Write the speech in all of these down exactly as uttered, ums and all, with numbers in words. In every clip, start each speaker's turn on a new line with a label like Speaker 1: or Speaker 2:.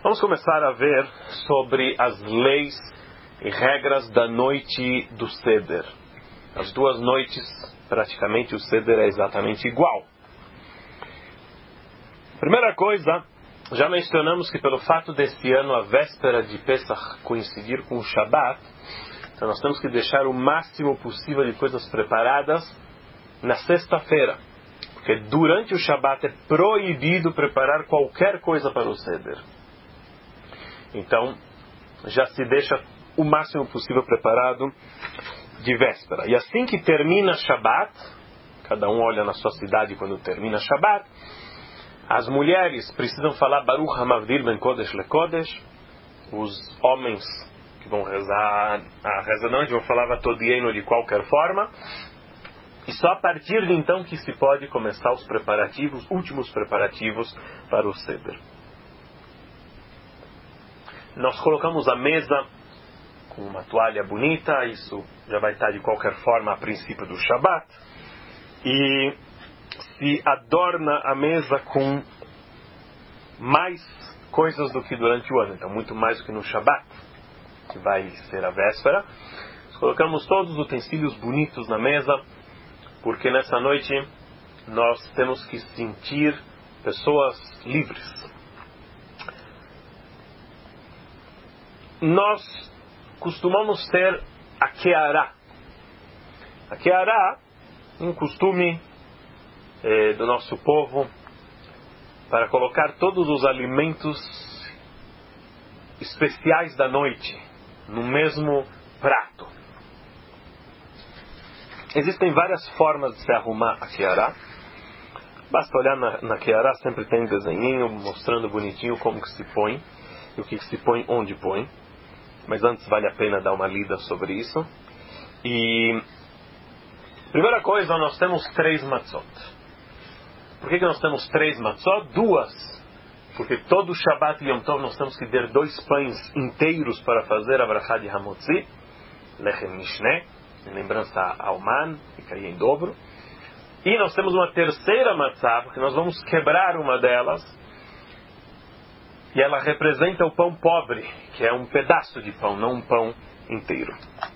Speaker 1: Vamos começar a ver sobre as leis e regras da noite do Seder. As duas noites, praticamente o Seder é exatamente igual. Primeira coisa, já mencionamos que pelo fato desse ano a véspera de Pesach coincidir com o Shabat, então nós temos que deixar o máximo possível de coisas preparadas na sexta-feira. Porque durante o Shabat é proibido preparar qualquer coisa para o Seder. Então, já se deixa o máximo possível preparado de véspera. E assim que termina Shabat, cada um olha na sua cidade quando termina Shabat, as mulheres precisam falar Baruch HaMavdil Ben Kodesh LeKodesh, os homens que vão rezar a reza não, vão falar Vatodieno de qualquer forma, e só a partir de então que se pode começar os preparativos, últimos preparativos para o Seder. Nós colocamos a mesa com uma toalha bonita, isso já vai estar de qualquer forma a princípio do Shabat, e se adorna a mesa com mais coisas do que durante o ano, então muito mais do que no Shabat, que vai ser a véspera. Nós colocamos todos os utensílios bonitos na mesa, porque nessa noite nós temos que sentir pessoas livres. Nós costumamos ter a Keará. A Keará, um costume eh, do nosso povo, para colocar todos os alimentos especiais da noite no mesmo prato. Existem várias formas de se arrumar a Keará. Basta olhar na, na Keará, sempre tem um desenhinho mostrando bonitinho como que se põe e o que, que se põe, onde põe. Mas antes vale a pena dar uma lida sobre isso. E primeira coisa, nós temos três matzot. Por que, que nós temos três matzot? Duas, porque todo Shabbat e Yom Tov nós temos que ter dois pães inteiros para fazer a brachá de Hamotzi, Lechem Mishneh, em lembrança ao man, que caía em dobro. E nós temos uma terceira matzá, porque nós vamos quebrar uma delas, e ela representa o pão pobre, que é um pedaço de pão, não um pão inteiro.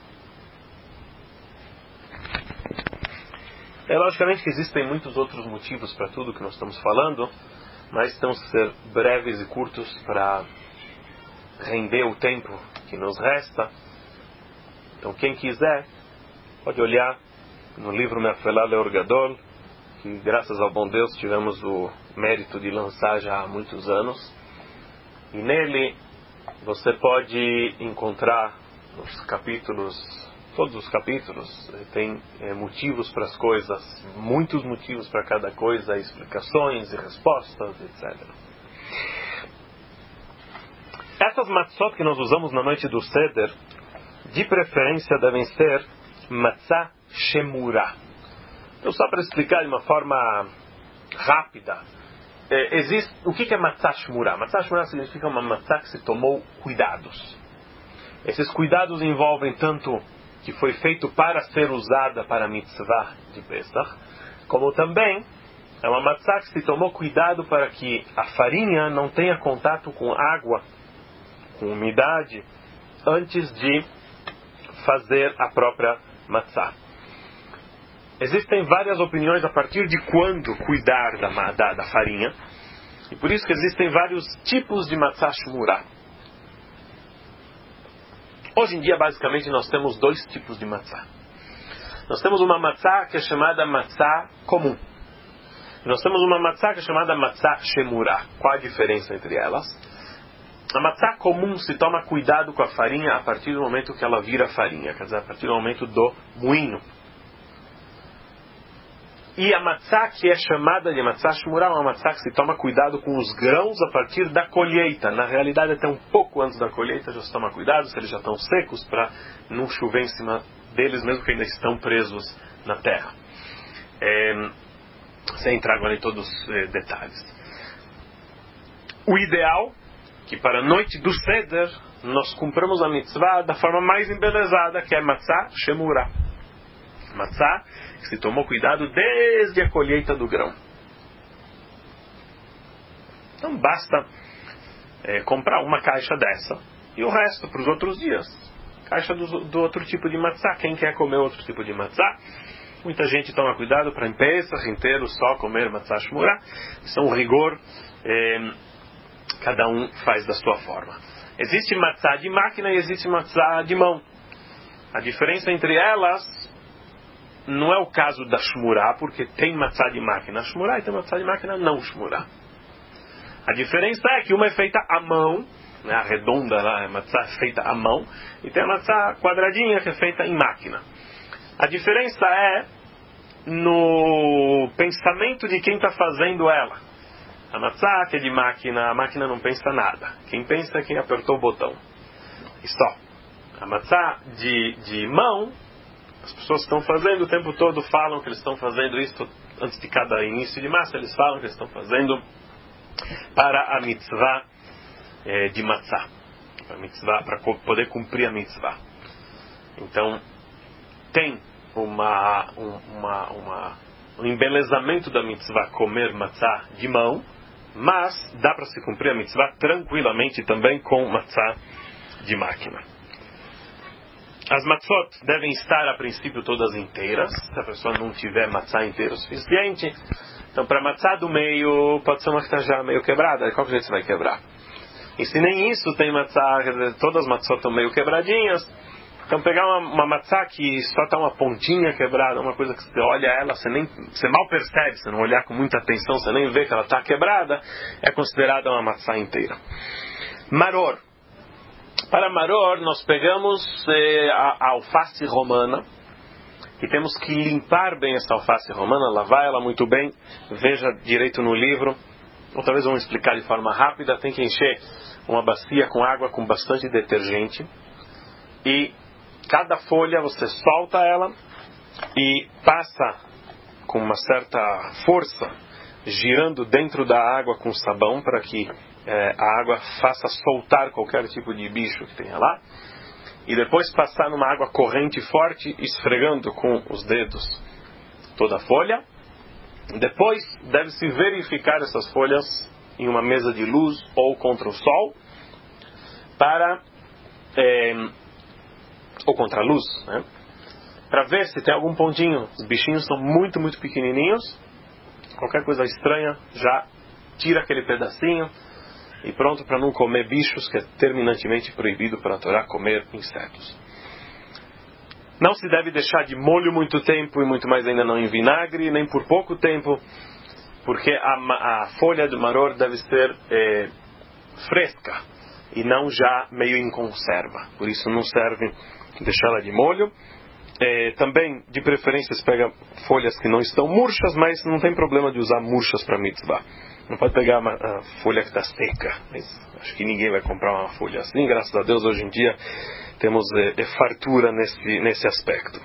Speaker 1: É logicamente que existem muitos outros motivos para tudo que nós estamos falando, mas temos que ser breves e curtos para render o tempo que nos resta. Então quem quiser pode olhar no livro Me'afelá Leor Gadol, que graças ao bom Deus tivemos o mérito de lançar já há muitos anos. E nele você pode encontrar os capítulos, todos os capítulos, tem é, motivos para as coisas, muitos motivos para cada coisa, explicações e respostas, etcétera. Essas matzot que nós usamos na noite do Seder, de preferência devem ser matzah shemura. Então, só para explicar de uma forma rápida, É, existe, o que é matzah shmura? Matzah shmura significa uma matzah que se tomou cuidados. Esses cuidados envolvem tanto que foi feito para ser usada para a mitzvah de Pesach, como também é uma matzah que se tomou cuidado para que a farinha não tenha contato com água, com umidade, antes de fazer a própria matzah. Existem várias opiniões a partir de quando cuidar da, da, da farinha. E por isso que existem vários tipos de matzah shmura. Hoje em dia, basicamente, nós temos dois tipos de matzah. Nós temos uma matzah que é chamada matzah comum. E nós temos uma matzah que é chamada matzah shemura. Qual a diferença entre elas? A matzah comum se toma cuidado com a farinha a partir do momento que ela vira farinha. Quer dizer, a partir do momento do moinho. E a matzá que é chamada de matzá shmura é uma matzá que se toma cuidado com os grãos a partir da colheita. Na realidade, até um pouco antes da colheita já se toma cuidado, se eles já estão secos, para não chover em cima deles, mesmo que ainda estão presos na terra. É, sem entrar agora em todos os é, detalhes. O ideal, que para a noite do Seder, nós cumpramos a mitzvah da forma mais embelezada, que é matzá shemura. Matzá que se tomou cuidado desde a colheita do grão. Então basta é, comprar uma caixa dessa e o resto para os outros dias. Caixa do, do outro tipo de matzá. Quem quer comer outro tipo de matzá? Muita gente toma cuidado para em Pesach inteiro só comer matzá shmurá. Isso é um rigor, é, cada um faz da sua forma. Existe matzá de máquina e existe matzá de mão. A diferença entre elas não é o caso da shmurá, porque tem matzá de máquina shmurá e tem matzá de máquina não shmurá. A diferença é que uma é feita à mão, né, a redonda lá, a matzá é feita à mão, e tem a matzá quadradinha que é feita em máquina. A diferença é no pensamento de quem está fazendo ela. A matzá que é de máquina, a máquina não pensa nada. Quem pensa é quem apertou o botão. E só. A matzá de, de mão, as pessoas que estão fazendo o tempo todo falam que eles estão fazendo isso antes de cada início de massa, eles falam que eles estão fazendo para a mitzvah é, de matzá, para a mitzvah, para poder cumprir a mitzvah. Então tem uma, uma, uma, um embelezamento da mitzvah comer matzá de mão, mas dá para se cumprir a mitzvah tranquilamente também com matzá de máquina. As matzot devem estar a princípio todas inteiras, se a pessoa não tiver matzá inteira o suficiente. Então, para a matzá do meio, pode ser uma que está já meio quebrada, de qualquer jeito você vai quebrar. E se nem isso tem matzá, todas as matzot estão meio quebradinhas, então pegar uma, uma matzá que só está uma pontinha quebrada, uma coisa que você olha ela, você, nem, você mal percebe, você não olhar com muita atenção, você nem vê que ela está quebrada, é considerada uma matzá inteira. Maror. Para maror, nós pegamos eh, a, a alface romana, e temos que limpar bem essa alface romana, lavar ela muito bem, veja direito no livro, ou talvez vamos explicar de forma rápida. Tem que encher uma bacia com água com bastante detergente, e cada folha você solta ela e passa com uma certa força, girando dentro da água com sabão, para que é, a água faça soltar qualquer tipo de bicho que tenha lá, e depois passar numa água corrente forte, esfregando com os dedos toda a folha. Depois deve-se verificar essas folhas em uma mesa de luz ou contra o sol, para é, ou contra a luz, né? Para ver se tem algum pontinho. Os bichinhos são muito, muito pequenininhos, qualquer coisa estranha já tira aquele pedacinho e pronto para não comer bichos, que é terminantemente proibido para a Torá comer insetos. Não se deve deixar de molho muito tempo, e muito mais ainda não em vinagre, nem por pouco tempo, porque a, a folha do maror deve ser é, fresca e não já meio em conserva. Por isso não serve deixá-la de molho. É, também, de preferência, se pega folhas que não estão murchas, mas não tem problema de usar murchas para mitzvah. Não pode pegar uma a folha que está seca. Mas acho que ninguém vai comprar uma folha assim. Graças a Deus, hoje em dia, temos é, é, fartura nesse, nesse aspecto.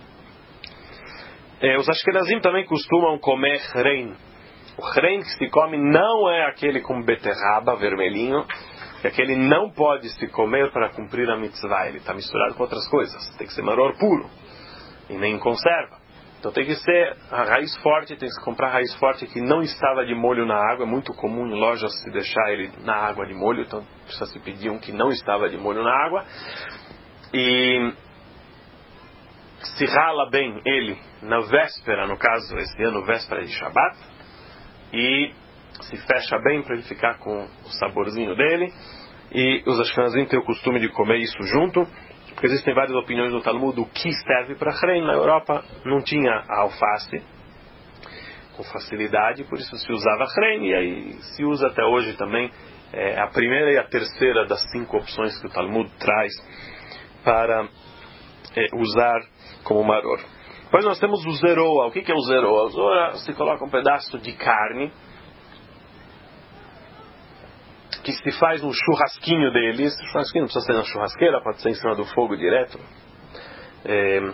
Speaker 1: É, os ashkenazim também costumam comer rein. O rein que se come não é aquele com beterraba, vermelhinho. Que aquele não pode se comer para cumprir a mitzvah. Ele está misturado com outras coisas. Tem que ser maror puro. E nem conserva. Então tem que ser a raiz forte, tem que se comprar a raiz forte que não estava de molho na água. É muito comum em lojas se deixar ele na água de molho, então precisa se pedir um que não estava de molho na água. E se rala bem ele na véspera, no caso esse ano, véspera de Shabbat, e se fecha bem para ele ficar com o saborzinho dele. E os ashkenazim têm o costume de comer isso junto, porque existem várias opiniões no Talmud do que serve para rein. Na Europa não tinha a alface com facilidade, por isso se usava rein, e aí se usa até hoje também. É a primeira e a terceira das cinco opções que o Talmud traz para é, usar como maror. Depois nós temos o zeroa. O que é o zeroa? O zeroa se coloca um pedaço de carne que se faz um churrasquinho deles. O churrasquinho não precisa ser na churrasqueira, pode ser em cima do fogo direto. É,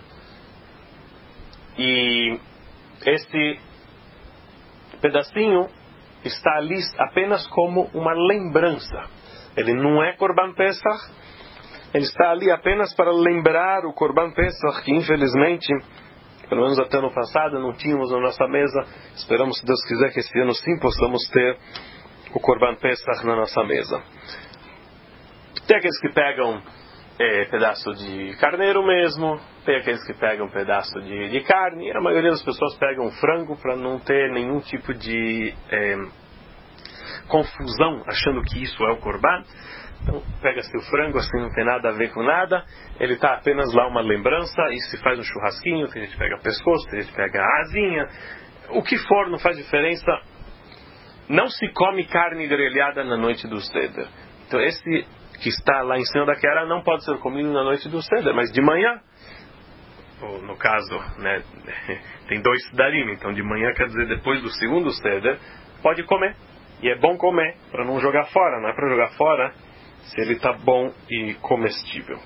Speaker 1: e esse pedacinho está ali apenas como uma lembrança. Ele não é Korban Pesach, ele está ali apenas para lembrar o Korban Pesach, que infelizmente, pelo menos até ano passado, não tínhamos na nossa mesa. Esperamos, se Deus quiser, que esse ano sim possamos ter o Korban Pesach na nossa mesa. Tem aqueles que pegam é, pedaço de carneiro mesmo, tem aqueles que pegam pedaço de, de carne, a maioria das pessoas pegam frango para não ter nenhum tipo de é, confusão achando que isso é o Korban. Então pega-se o frango, assim não tem nada a ver com nada, ele está apenas lá uma lembrança, e se faz um churrasquinho, tem gente que pega pescoço, tem gente que pega a asinha, o que for não faz diferença. Não se come carne grelhada na noite do Seder. Então esse que está lá em cima da queara não pode ser comido na noite do Seder, mas de manhã, ou no caso, né, tem dois Sedarim, então de manhã quer dizer depois do segundo Seder, pode comer. E é bom comer, para não jogar fora, não é para jogar fora se ele está bom e comestível.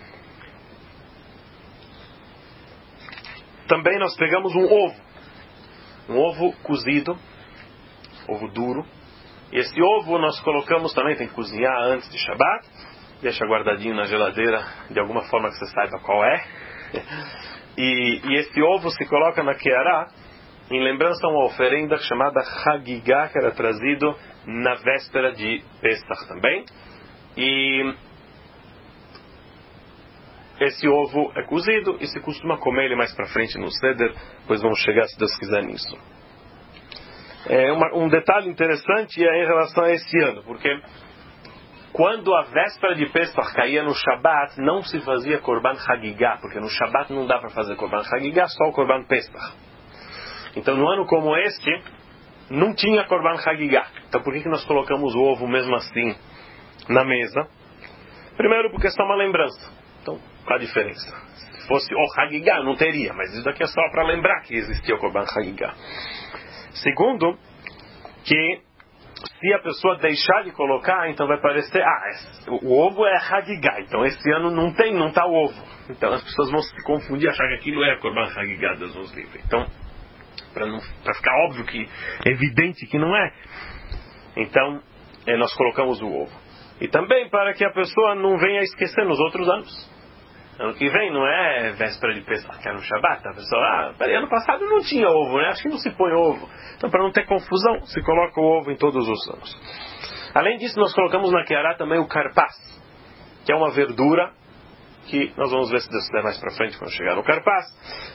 Speaker 1: Também nós pegamos um ovo, um ovo cozido, ovo duro. E esse ovo nós colocamos também, tem que cozinhar antes de Shabbat, deixa guardadinho na geladeira de alguma forma que você saiba qual é. E, e esse ovo se coloca na Keará em lembrança a uma oferenda chamada Hagigah, que era trazido na véspera de Pesach também. E esse ovo é cozido e se costuma comer ele mais para frente no Seder, pois vamos chegar, se Deus quiser, nisso. É uma, um detalhe interessante é em relação a esse ano, porque quando a véspera de Pesach caía no Shabat, não se fazia Korban Hagigah, porque no Shabat não dá para fazer Korban Hagigah, só o Korban Pesach. Então, no ano como este, não tinha Korban Hagigah. Então, por que que nós colocamos o ovo mesmo assim na mesa? Primeiro, porque é só uma lembrança. Então, qual a diferença? Se fosse o Hagigah, não teria, mas isso daqui é só para lembrar que existia o Korban Hagigah. Segundo, que se a pessoa deixar de colocar, então vai parecer, ah, o ovo é Hagigah, então esse ano não tem, não está o ovo. Então as pessoas vão se confundir, achar que aquilo é Korban Hagigah, Deus nos livre. Então, para ficar óbvio que, evidente que não é, então é, nós colocamos o ovo. E também para que a pessoa não venha esquecer nos outros anos. Ano que vem não é véspera de Pesach, que é no Shabat. A pessoa, ah, peraí, ano passado não tinha ovo, né? Acho que não se põe ovo. Então, para não ter confusão, se coloca o ovo em todos os anos. Além disso, nós colocamos na Keará também o carpaz, que é uma verdura que nós vamos ver se Deus der mais para frente quando chegar no carpaz.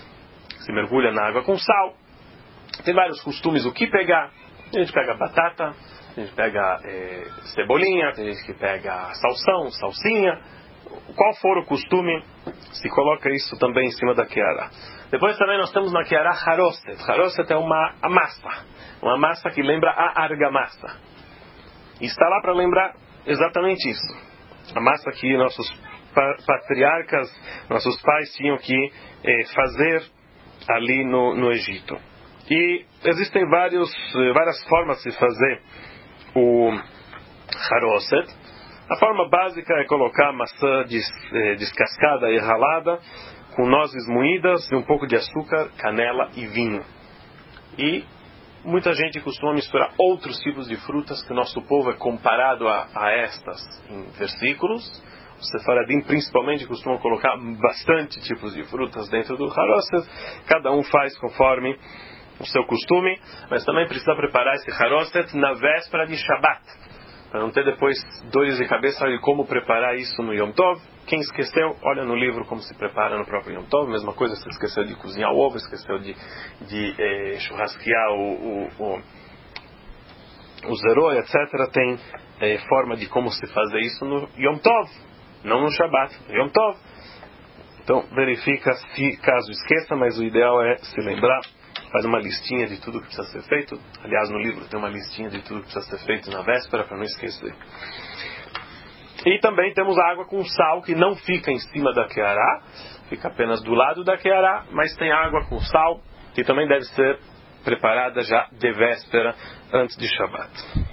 Speaker 1: Se mergulha na água com sal. Tem vários costumes o que pegar. A gente pega batata, a gente pega é, cebolinha, tem gente que pega salsão, salsinha. Qual for o costume, se coloca isso também em cima da Keará. Depois também nós temos na Keará Haroset. Haroset é uma massa. Uma massa que lembra a argamassa. E está lá para lembrar exatamente isso. A massa que nossos patriarcas, nossos pais tinham que eh, fazer ali no, no Egito. E existem vários, várias formas de fazer o Haroset. A forma básica é colocar maçã des, eh, descascada e ralada, com nozes moídas, e um pouco de açúcar, canela e vinho. E muita gente costuma misturar outros tipos de frutas, que o nosso povo é comparado a, a estas em versículos. Os sefaradim principalmente costumam colocar bastante tipos de frutas dentro do haroset. Cada um faz conforme o seu costume, mas também precisa preparar esse haroset na véspera de Shabbat, para não ter depois dores de cabeça de como preparar isso no Yom Tov. Quem esqueceu, olha no livro como se prepara no próprio Yom Tov. Mesma coisa, se esqueceu de cozinhar o ovo, esqueceu de, de eh, churrasquear o, o, o, o zero, etcétera. Tem eh, forma de como se fazer isso no Yom Tov, não no Shabbat, no Yom Tov. Então verifica se caso esqueça, mas o ideal é se lembrar. Faz uma listinha de tudo que precisa ser feito. Aliás, no livro tem uma listinha de tudo que precisa ser feito na véspera, para não esquecer. E também temos a água com sal, que não fica em cima da Keará, fica apenas do lado da Keará, mas tem água com sal, que também deve ser preparada já de véspera, antes de Shabbat.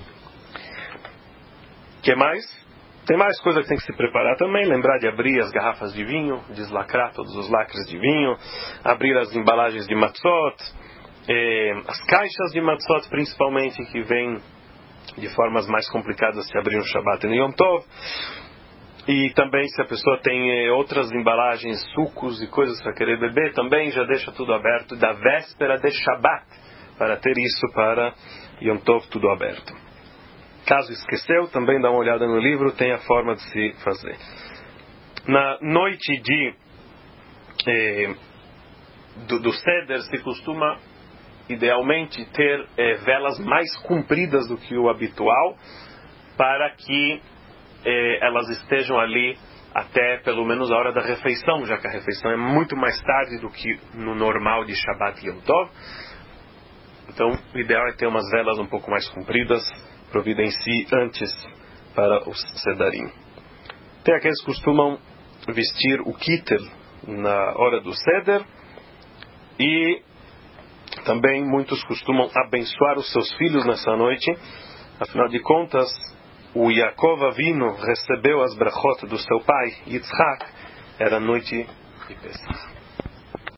Speaker 1: O que mais? Tem mais coisa que tem que se preparar também. Lembrar de abrir as garrafas de vinho, deslacrar todos os lacres de vinho, abrir as embalagens de matzot, eh, as caixas de matzot principalmente, que vêm de formas mais complicadas de abrir no Shabbat e no Yom Tov. E também, se a pessoa tem eh, outras embalagens, sucos e coisas para querer beber, também já deixa tudo aberto da véspera de Shabbat, para ter isso para Yom Tov tudo aberto. Caso esqueceu, também dá uma olhada no livro, tem a forma de se fazer. Na noite de eh, do, do Seder se costuma idealmente ter eh, velas mais compridas do que o habitual, para que eh, elas estejam ali até pelo menos a hora da refeição, já que a refeição é muito mais tarde do que no normal de Shabbat e Yom Tov. Então, o ideal é ter umas velas um pouco mais compridas, providencie antes para os Sedarim. Tem aqueles que costumam vestir o kittel na hora do Seder, e também muitos costumam abençoar os seus filhos nessa noite. Afinal de contas, o Yaakov Avinu recebeu as brachot do seu pai, Yitzhak, era noite de Pesach.